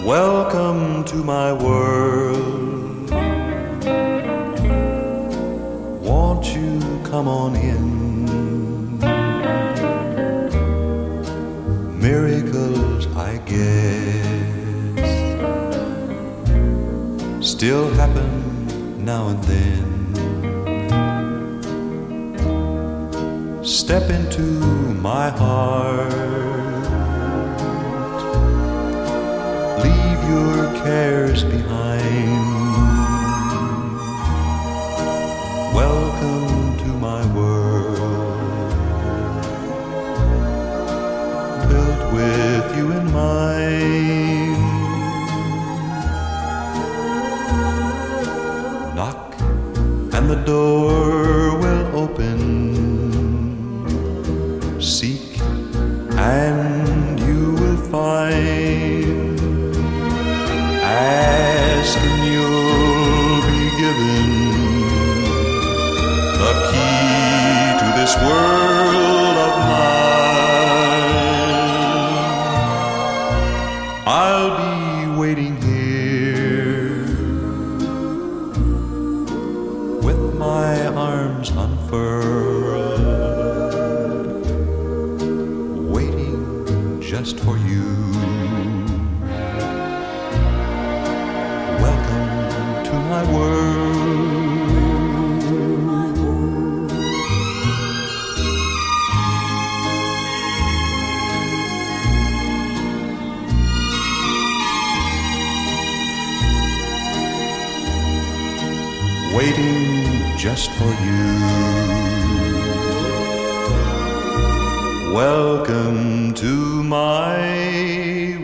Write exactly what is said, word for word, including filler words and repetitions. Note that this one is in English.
Welcome to my world. Won't you come on in? Miracles, I guess, still happen now and then. Step into my heart, leave your cares behind. Welcome to my world, built with you in mind. Knock and the door will open. Seek and you will find. Ask and you'll be given the key to this world of mine. I'll be waiting here with my arms unfurled, waiting just for you. Welcome to my world. Waiting just for you. Welcome to my